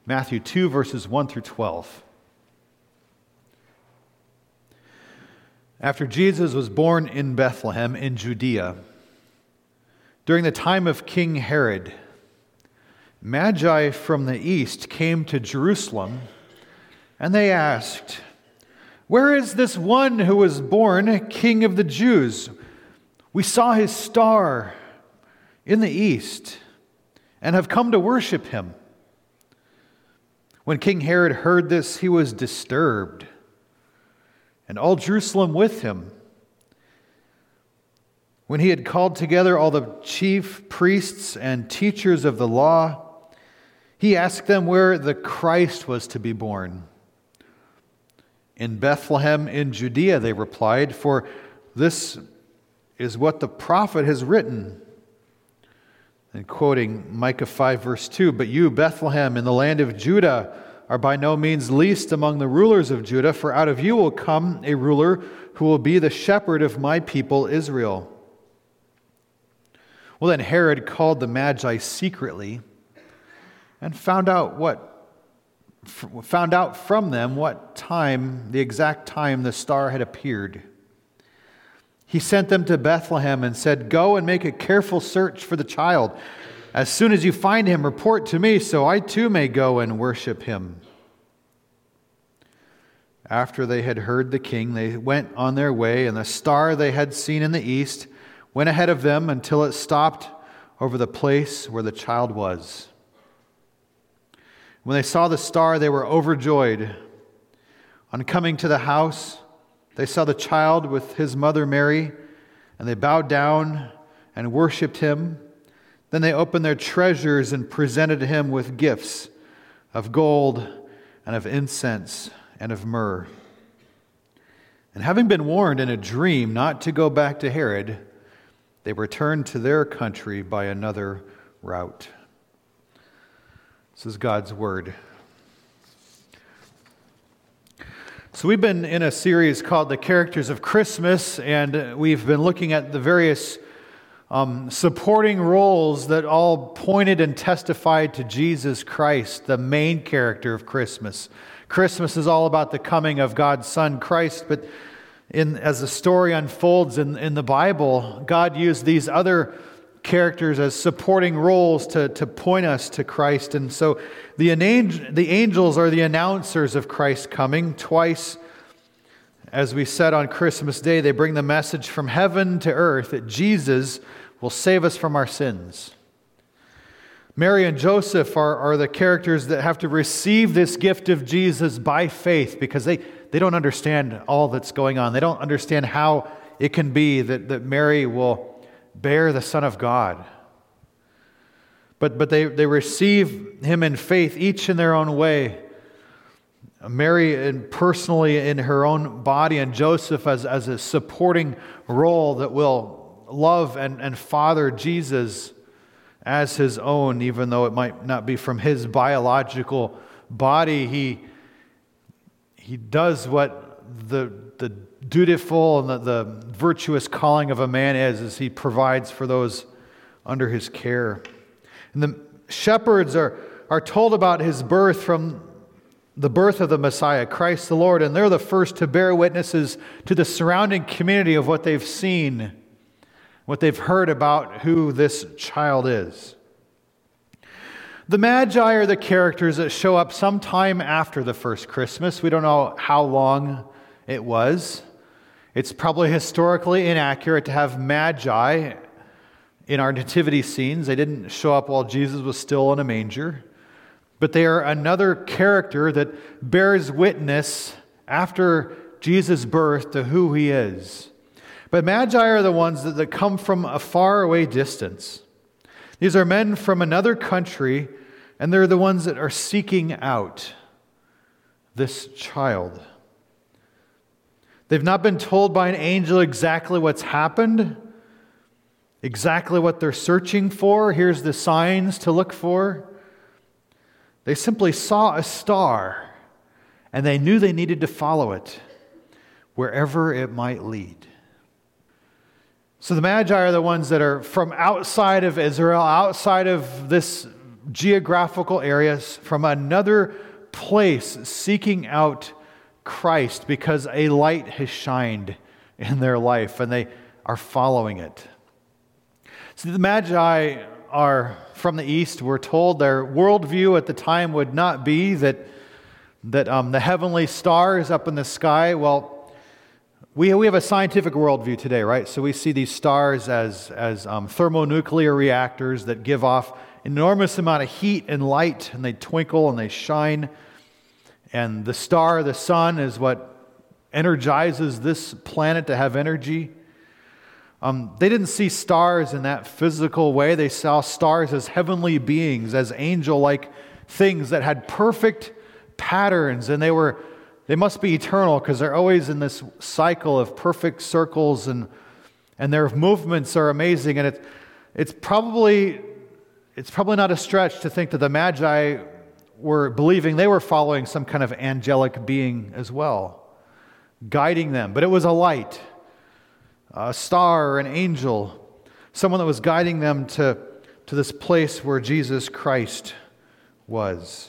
Matthew 2, verses 1 through 12. After Jesus was born in Bethlehem in Judea, during the time of King Herod, Magi from the east came to Jerusalem, and they asked, "Where is this one who was born King of the Jews? We saw his star in the east and have come to worship him." When King Herod heard this, he was disturbed, and all Jerusalem with him. When he had called together all the chief priests and teachers of the law, he asked them where the Christ was to be born. "In Bethlehem in Judea," they replied, "for this is what the prophet has written." And quoting Micah 5, verse 2, "But you, Bethlehem, in the land of Judah, are by no means least among the rulers of Judah, for out of you will come a ruler who will be the shepherd of my people Israel." Well, then Herod called the Magi secretly and found out from them what time, the exact time the star had appeared. He sent them to Bethlehem and said, "Go and make a careful search for the child. As soon as you find him, report to me, so I too may go and worship him." After they had heard the king, they went on their way, and the star they had seen in the east went ahead of them until it stopped over the place where the child was. When they saw the star, they were overjoyed. On coming to the house, they saw the child with his mother Mary, and they bowed down and worshipped him. Then they opened their treasures and presented him with gifts of gold and of incense and of myrrh. And having been warned in a dream not to go back to Herod, they returned to their country by another route. This is God's word. So we've been in a series called The Characters of Christmas, and we've been looking at the various supporting roles that all pointed and testified to Jesus Christ, the main character of Christmas. Christmas is all about the coming of God's Son, Christ, but as the story unfolds in the Bible, God used these other characters as supporting roles to point us to Christ. And so the angels are the announcers of Christ's coming. Twice, as we said on Christmas Day, they bring the message from heaven to earth that Jesus will save us from our sins. Mary and Joseph are the characters that have to receive this gift of Jesus by faith because they don't understand all that's going on. They don't understand how it can be that Mary will bear the Son of God. But they receive him in faith, each in their own way. Mary personally in her own body, and Joseph as a supporting role that will love and father Jesus as his own, even though it might not be from his biological body. He does what the dutiful and the virtuous calling of a man is, as he provides for those under his care. And the shepherds are told about his birth from the birth of the Messiah, Christ the Lord, and they're the first to bear witnesses to the surrounding community of what they've seen, what they've heard about who this child is. The Magi are the characters that show up sometime after the first Christmas. We don't know how long it was. It's probably historically inaccurate to have Magi in our nativity scenes. They didn't show up while Jesus was still in a manger. But they are another character that bears witness after Jesus' birth to who he is. But Magi are the ones that come from a faraway distance. These are men from another country, and they're the ones that are seeking out this child. They've not been told by an angel exactly what's happened, exactly what they're searching for. Here's the signs to look for. They simply saw a star, and they knew they needed to follow it wherever it might lead. So the Magi are the ones that are from outside of Israel, outside of this geographical areas, from another place, seeking out Christ because a light has shined in their life and they are following it. So the Magi are from the east. We're told their worldview at the time would not be that the heavenly stars up in the sky. Well, we have a scientific worldview today, right? So we see these stars as thermonuclear reactors that give off enormous amount of heat and light, and they twinkle and they shine. And the star, the sun, is what energizes this planet to have energy. They didn't see stars in that physical way. They saw stars as heavenly beings, as angel-like things that had perfect patterns, and they must be eternal because they're always in this cycle of perfect circles, and their movements are amazing. And it's probably not a stretch to think that the Magi were believing they were following some kind of angelic being as well, guiding them. But it was a light, a star, an angel, someone that was guiding them to this place where Jesus Christ was.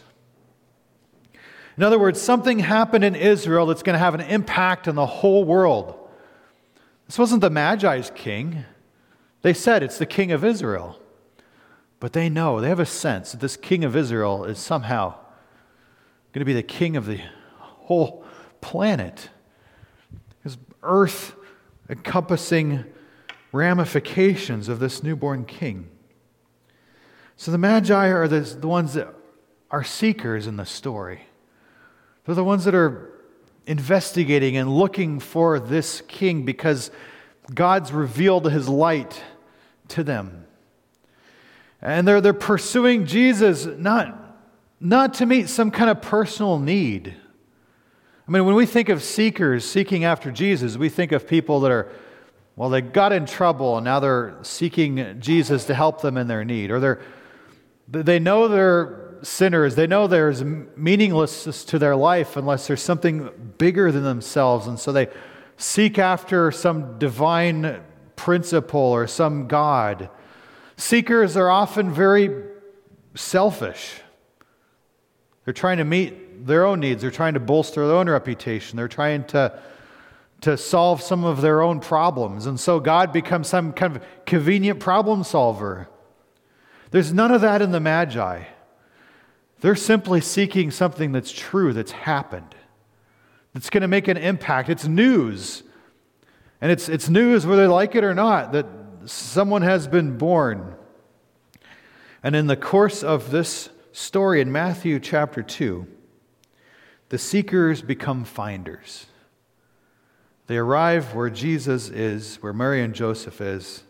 In other words, something happened in Israel that's going to have an impact on the whole world. This wasn't the Magi's king. They said it's the king of Israel. But they have a sense that this king of Israel is somehow going to be the king of the whole planet. His earth encompassing ramifications of this newborn king. So the Magi are the ones that are seekers in the story. They're the ones that are investigating and looking for this king because God's revealed his light to them. And they're pursuing Jesus not to meet some kind of personal need. I mean, when we think of seekers seeking after Jesus, we think of people that they got in trouble and now they're seeking Jesus to help them in their need. Or they know they're sinners. They know there's meaninglessness to their life unless there's something bigger than themselves. And so they seek after some divine principle or some God. Seekers are often very selfish. They're trying to meet their own needs. They're trying to bolster their own reputation. They're trying to solve some of their own problems. And so God becomes some kind of convenient problem solver. There's none of that in the Magi. They're simply seeking something that's true, that's happened, that's going to make an impact. It's news. And it's news whether they like it or not, that someone has been born. And in the course of this story in Matthew chapter 2, the seekers become finders. They arrive where Jesus is, where Mary and Joseph is,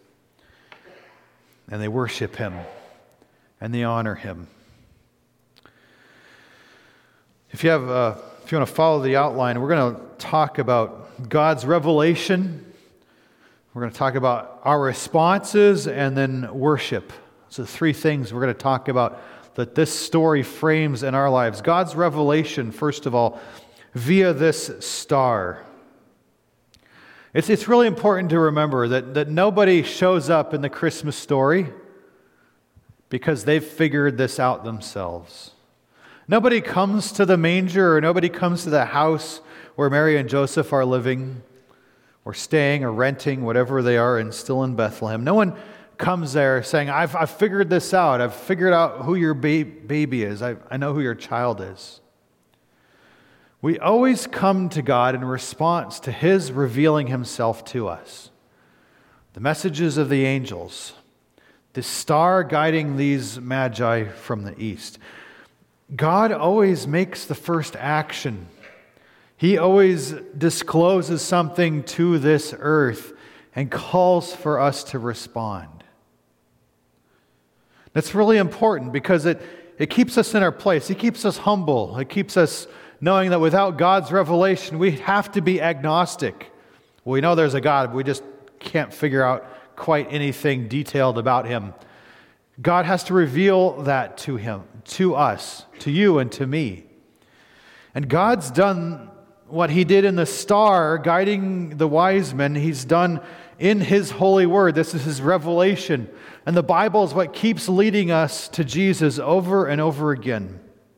and they worship him, and they honor him. If you want to follow the outline, we're going to talk about God's revelation. We're going to talk about our responses and then worship. So 3 things we're going to talk about that this story frames in our lives. God's revelation, first of all, via this star. It's really important to remember that nobody shows up in the Christmas story because they've figured this out themselves. Nobody comes to the manger, or nobody comes to the house where Mary and Joseph are living, or staying, or renting, whatever they are, and still in Bethlehem. No one comes there saying, I've figured this out. I've figured out who your baby is. I know who your child is. We always come to God in response to his revealing himself to us. The messages of the angels, the star guiding these Magi from the east. God always makes the first action. He always discloses something to this earth and calls for us to respond. That's really important because it keeps us in our place. It keeps us humble. It keeps us knowing that without God's revelation, we have to be agnostic. We know there's a God, but we just can't figure out quite anything detailed about him. God has to reveal that to him, to us, to you and to me. And God's done what he did in the star, guiding the wise men. He's done in His holy word. This is His revelation. And the Bible is what keeps leading us to Jesus over and over again.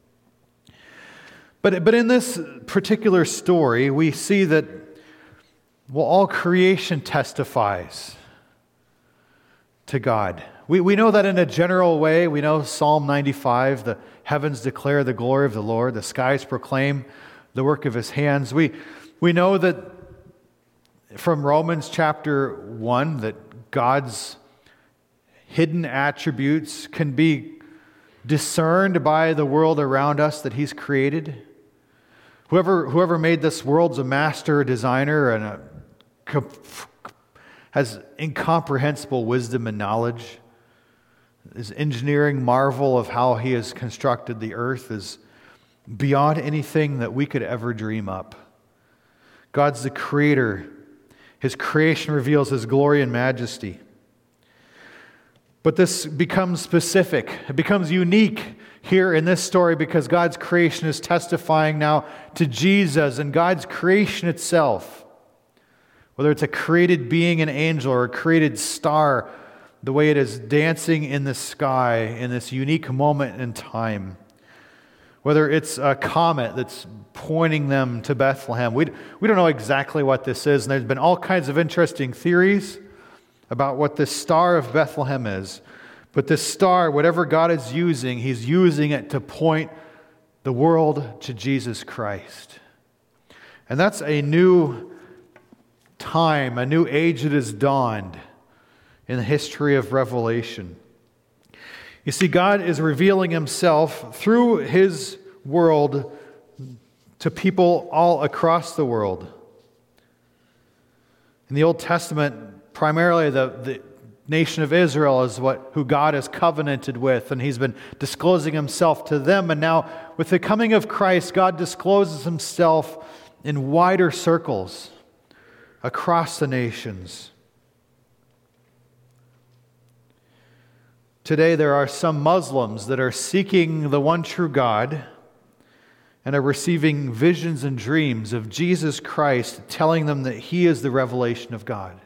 But in this particular story, we see that, well, all creation testifies to God. We know that in a general way. We know Psalm 95, the heavens declare the glory of the Lord, the skies proclaim the work of His hands. We know that from Romans chapter 1 that God's hidden attributes can be discerned by the world around us that He's created. Whoever made this world's a master designer and has incomprehensible wisdom and knowledge. His engineering marvel of how He has constructed the earth is beyond anything that we could ever dream up. God's the creator. His creation reveals His glory and majesty. But this becomes specific. It becomes unique here in this story because God's creation is testifying now to Jesus and God's creation itself. Whether it's a created being, an angel, or a created star, the way it is dancing in the sky in this unique moment in time. Whether it's a comet that's pointing them to Bethlehem. We don't know exactly what this is, and there's been all kinds of interesting theories about what this Star of Bethlehem is. But this star, whatever God is using, He's using it to point the world to Jesus Christ. And that's a new time, a new age that has dawned in the history of Revelation. You see, God is revealing Himself through His world to people all across the world. In the Old Testament, primarily the nation of Israel is who God has covenanted with, and He's been disclosing Himself to them. And now, with the coming of Christ, God discloses Himself in wider circles across the nations. Today, there are some Muslims that are seeking the one true God and are receiving visions and dreams of Jesus Christ telling them that He is the revelation of God.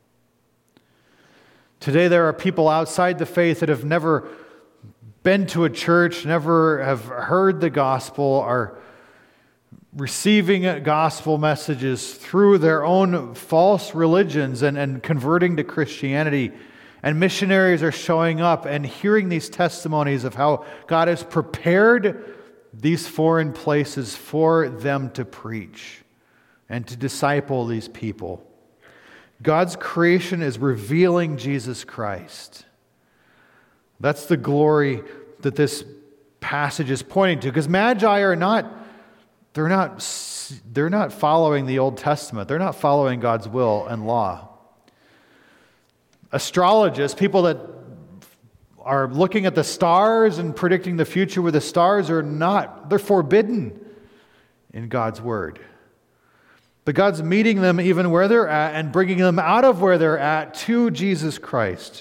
Today, there are people outside the faith that have never been to a church, never have heard the gospel, are receiving gospel messages through their own false religions and converting to Christianity. And missionaries are showing up and hearing these testimonies of how God has prepared these foreign places for them to preach and to disciple these people. God's creation is revealing Jesus Christ. That's the glory that this passage is pointing to. Because Magi are they're not following the Old Testament. They're not following God's will and law. Astrologists, people that are looking at the stars and predicting the future with the stars, they're forbidden in God's Word. But God's meeting them even where they're at and bringing them out of where they're at to Jesus Christ.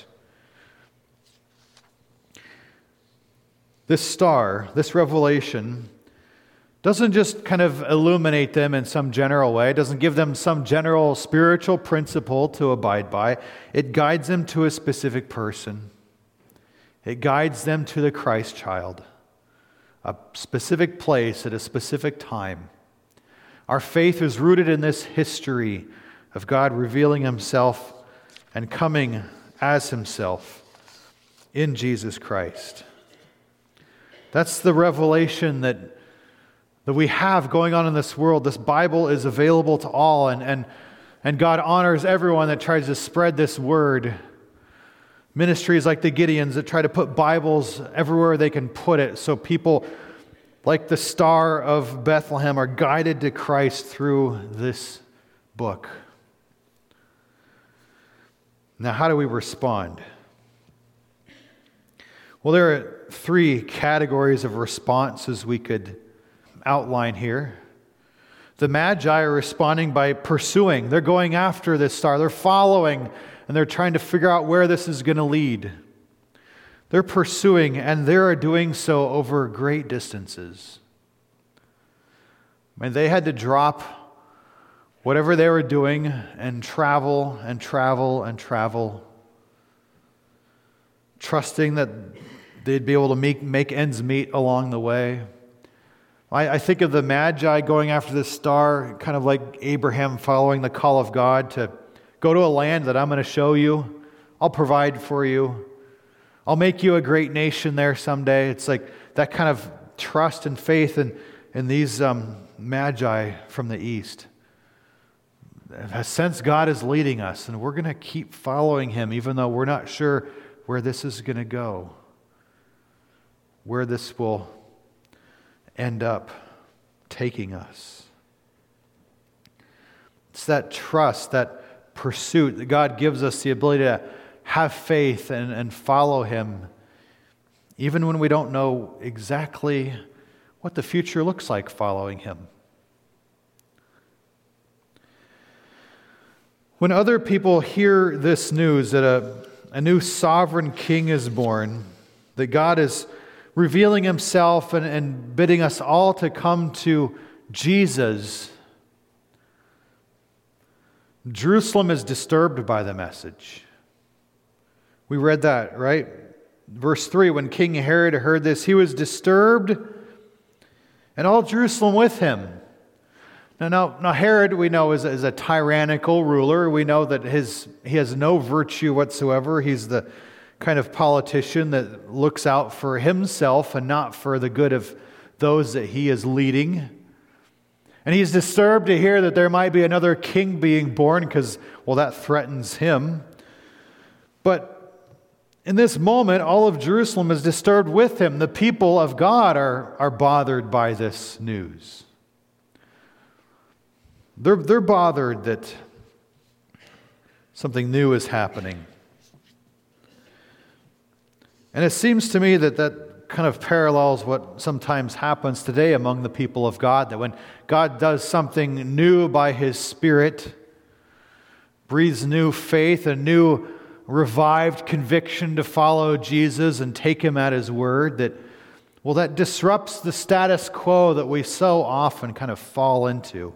This star, this revelation, doesn't just kind of illuminate them in some general way. It doesn't give them some general spiritual principle to abide by. It guides them to a specific person. It guides them to the Christ child, a specific place at a specific time. Our faith is rooted in this history of God revealing Himself and coming as Himself in Jesus Christ. That's the revelation that we have going on in this world. This Bible is available to all, and God honors everyone that tries to spread this word. Ministries like the Gideons that try to put Bibles everywhere they can put it, so people like the Star of Bethlehem are guided to Christ through this book. Now, how do we respond? Well, there are three categories of responses we could outline here. The Magi are responding by pursuing. They're going after this star. They're following, and they're trying to figure out where this is going to lead. They're pursuing, and they're doing so over great distances. I mean, they had to drop whatever they were doing and travel and travel and travel, trusting that they'd be able to make ends meet along the way. I think of the Magi going after this star, kind of like Abraham following the call of God to go to a land that I'm going to show you. I'll provide for you. I'll make you a great nation there someday. It's like that kind of trust and faith in these Magi from the east. I sense God is leading us, and we're going to keep following Him, even though we're not sure where this is going to go, where this will end up taking us. It's that trust, that pursuit that God gives us the ability to have faith and follow Him, even when we don't know exactly what the future looks like following Him. When other people hear this news that a new sovereign king is born, that God is revealing Himself and bidding us all to come to Jesus, Jerusalem is disturbed by the message. We read that, right? Verse 3, when King Herod heard this, he was disturbed, and all Jerusalem with him. Now Herod, we know, is a tyrannical ruler. We know that he has no virtue whatsoever. He's the kind of politician that looks out for himself and not for the good of those that he is leading. And he's disturbed to hear that there might be another king being born because, well, that threatens him. But in this moment, all of Jerusalem is disturbed with him. The people of God are bothered by this news. They're bothered that something new is happening. And it seems to me that kind of parallels what sometimes happens today among the people of God, that when God does something new by His Spirit, breathes new faith, a new revived conviction to follow Jesus and take Him at His word, that disrupts the status quo that we so often kind of fall into.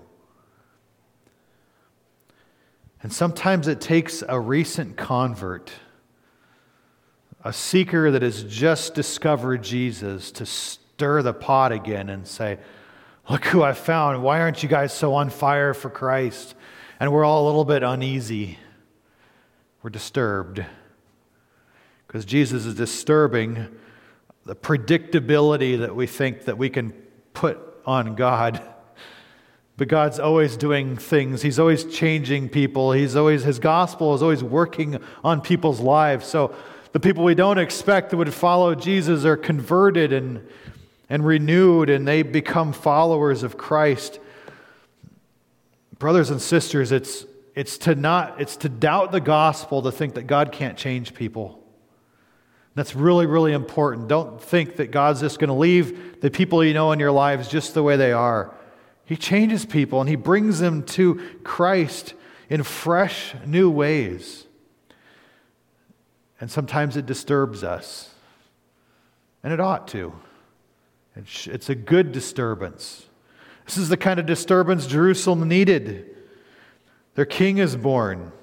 And sometimes it takes a recent convert, a seeker that has just discovered Jesus, to stir the pot again and say, look who I found. Why aren't you guys so on fire for Christ? And we're all a little bit uneasy. We're disturbed. Because Jesus is disturbing the predictability that we think that we can put on God. But God's always doing things. He's always changing people. His gospel is always working on people's lives. So the people we don't expect that would follow Jesus are converted and renewed, and they become followers of Christ. Brothers and sisters, it's to doubt the gospel to think that God can't change people. That's really, really important. Don't think that God's just going to leave the people you know in your lives just the way they are. He changes people and He brings them to Christ in fresh, new ways. And sometimes it disturbs us. And it ought to. It's a good disturbance. This is the kind of disturbance Jerusalem needed. Their king is born.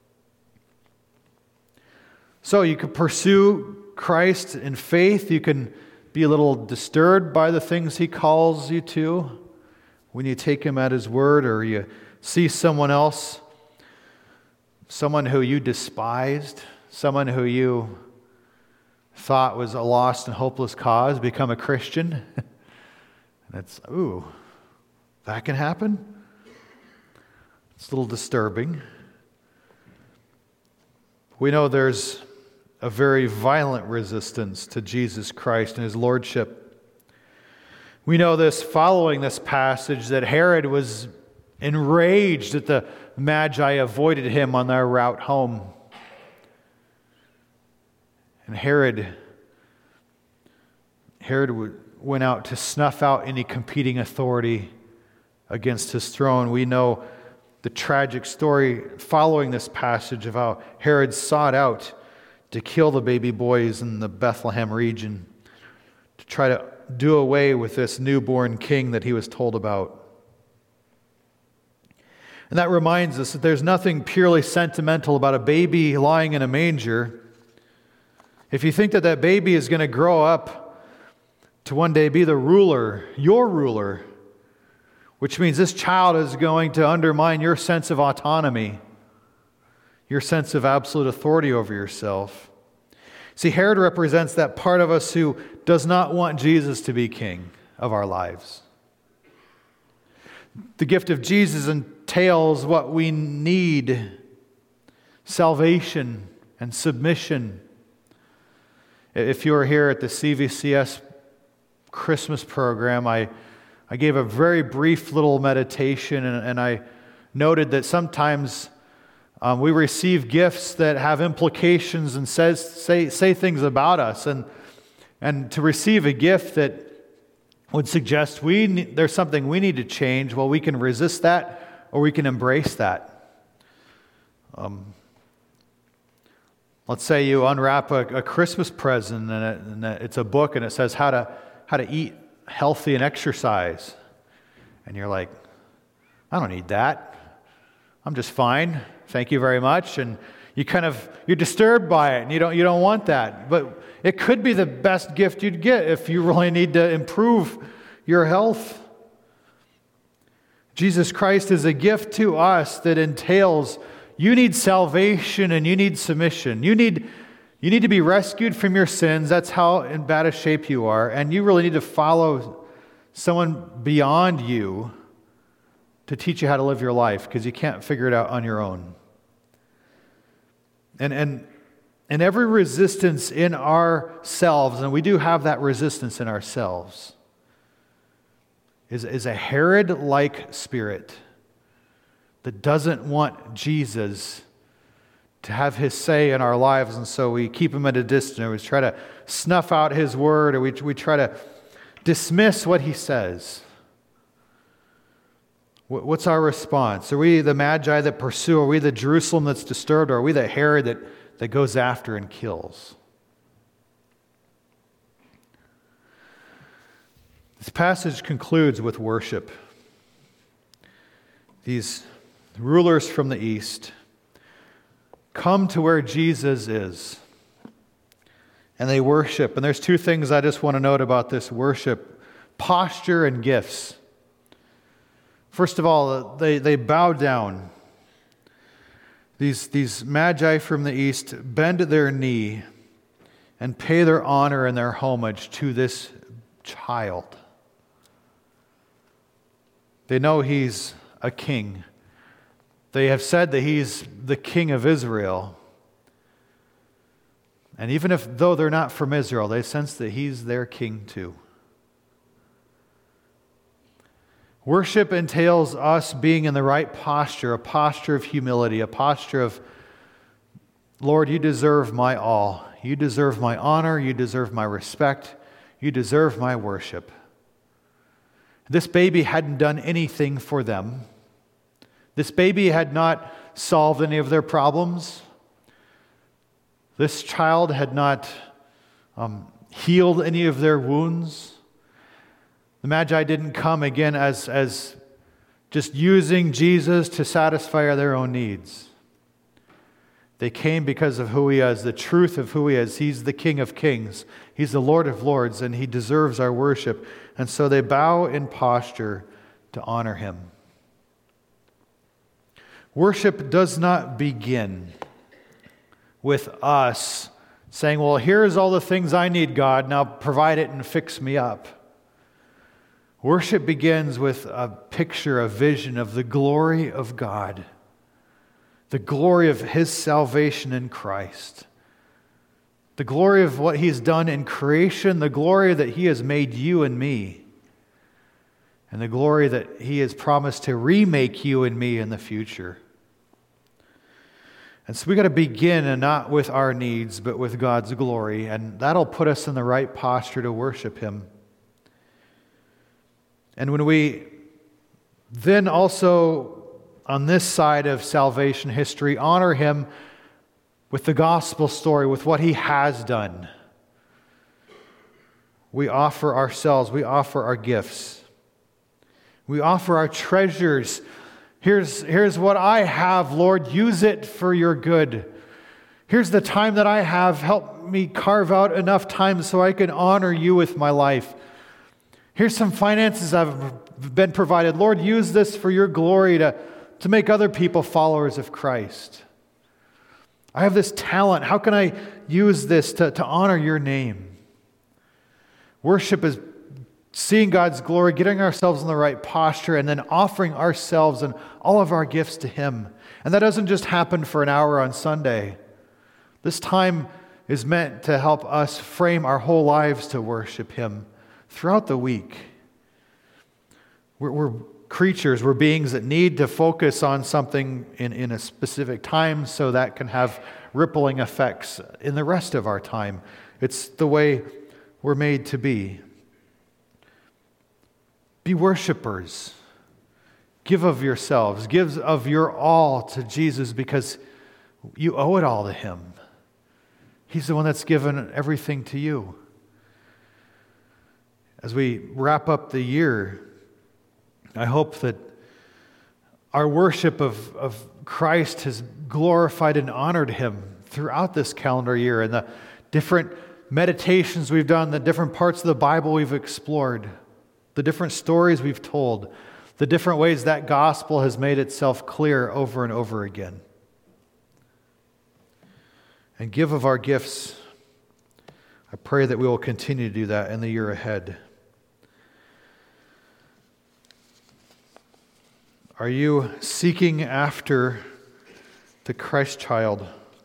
So you can pursue Christ in faith. You can be a little disturbed by the things He calls you to when you take Him at His word, or you see someone else, someone who you despised, someone who you thought was a lost and hopeless cause, become a Christian. And it's, that can happen? It's a little disturbing. We know there's a very violent resistance to Jesus Christ and His lordship. We know this following this passage, that Herod was enraged that the Magi avoided him on their route home. And Herod went out to snuff out any competing authority against his throne. We know the tragic story following this passage of how Herod sought out to kill the baby boys in the Bethlehem region, to try to do away with this newborn king that he was told about. And that reminds us that there's nothing purely sentimental about a baby lying in a manger. If you think that that baby is going to grow up to one day be the ruler, your ruler, which means this child is going to undermine your sense of autonomy, your sense of absolute authority over yourself. See, Herod represents that part of us who does not want Jesus to be king of our lives. The gift of Jesus entails what we need: salvation and submission. If you were here at the CVCS Christmas program, I gave a very brief little meditation, and I noted that sometimes we receive gifts that have implications and say things about us, and to receive a gift that would suggest there's something we need to change, well, we can resist that or we can embrace that. Let's say you unwrap a Christmas present and it's a book and it says how to eat healthy and exercise. And you're like, I don't need that. I'm just fine. Thank you very much. And you're disturbed by it and you don't want that. But it could be the best gift you'd get if you really need to improve your health. Jesus Christ is a gift to us that entails you need salvation and you need submission. You need to be rescued from your sins. That's how in bad a shape you are. And you really need to follow someone beyond you to teach you how to live your life, because you can't figure it out on your own. And every resistance in ourselves, and we do have that resistance in ourselves, is a Herod-like spirit that doesn't want Jesus to have his say in our lives, and so we keep him at a distance, or we try to snuff out his word, or we try to dismiss what he says. What's our response? Are we the Magi that pursue? Are we the Jerusalem that's disturbed? Or are we the Herod that goes after and kills? This passage concludes with worship. These rulers from the east come to where Jesus is, and they worship. And there's two things I just want to note about this worship: posture and gifts. First of all, they bow down. These Magi from the east bend their knee and pay their honor and their homage to this child. They know he's a king. They have said that he's the king of Israel. And even though they're not from Israel, they sense that he's their king too. Worship entails us being in the right posture, a posture of humility, a posture of, Lord, you deserve my all. You deserve my honor. You deserve my respect. You deserve my worship. This baby hadn't done anything for them. This baby had not solved any of their problems. This child had not healed any of their wounds. The Magi didn't come again as just using Jesus to satisfy their own needs. They came because of who he is, the truth of who he is. He's the King of Kings. He's the Lord of Lords, and he deserves our worship. And so they bow in posture to honor him. Worship does not begin with us saying, well, here's all the things I need, God. Now provide it and fix me up. Worship begins with a picture, a vision of the glory of God, the glory of his salvation in Christ, the glory of what he's done in creation, the glory that he has made you and me, and the glory that he has promised to remake you and me in the future. And so we got to begin, and not with our needs, but with God's glory, and that'll put us in the right posture to worship him. And when we then also, on this side of salvation history, honor him with the gospel story, with what he has done, we offer ourselves, we offer our gifts, we offer our treasures Here's what I have, Lord. Use it for your good. Here's the time that I have. Help me carve out enough time so I can honor you with my life. Here's some finances I've been provided. Lord, use this for your glory to make other people followers of Christ. I have this talent. How can I use this to honor your name? Worship is seeing God's glory, getting ourselves in the right posture, and then offering ourselves and all of our gifts to Him. And that doesn't just happen for an hour on Sunday. This time is meant to help us frame our whole lives to worship Him throughout the week. We're creatures, we're beings that need to focus on something in a specific time so that can have rippling effects in the rest of our time. It's the way we're made to be. Be worshipers. Give of yourselves. Give of your all to Jesus because you owe it all to Him. He's the one that's given everything to you. As we wrap up the year, I hope that our worship of Christ has glorified and honored Him throughout this calendar year, and the different meditations we've done, the different parts of the Bible we've explored, the different stories we've told, the different ways that gospel has made itself clear over and over again. And give of our gifts. I pray that we will continue to do that in the year ahead. Are you seeking after the Christ child?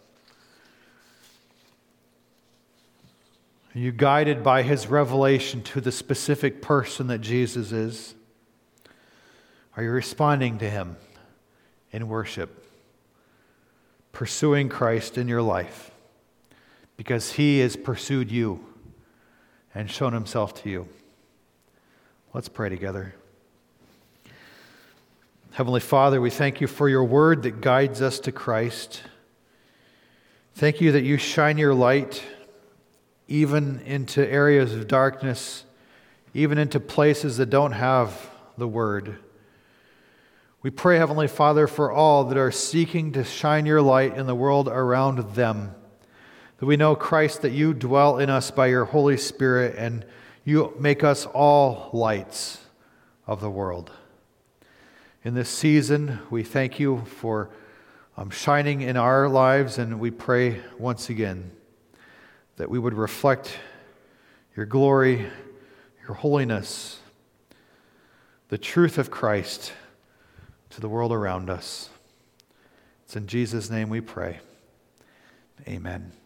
Are you guided by His revelation to the specific person that Jesus is? Are you responding to Him in worship? Pursuing Christ in your life because He has pursued you and shown Himself to you. Let's pray together. Heavenly Father, we thank you for your word that guides us to Christ. Thank you that you shine your light even into areas of darkness, even into places that don't have the word. We pray, Heavenly Father, for all that are seeking to shine your light in the world around them, that we know, Christ, that you dwell in us by your Holy Spirit and you make us all lights of the world. In this season, we thank you for shining in our lives, and we pray once again that we would reflect your glory, your holiness, the truth of Christ to the world around us. It's in Jesus' name we pray. Amen.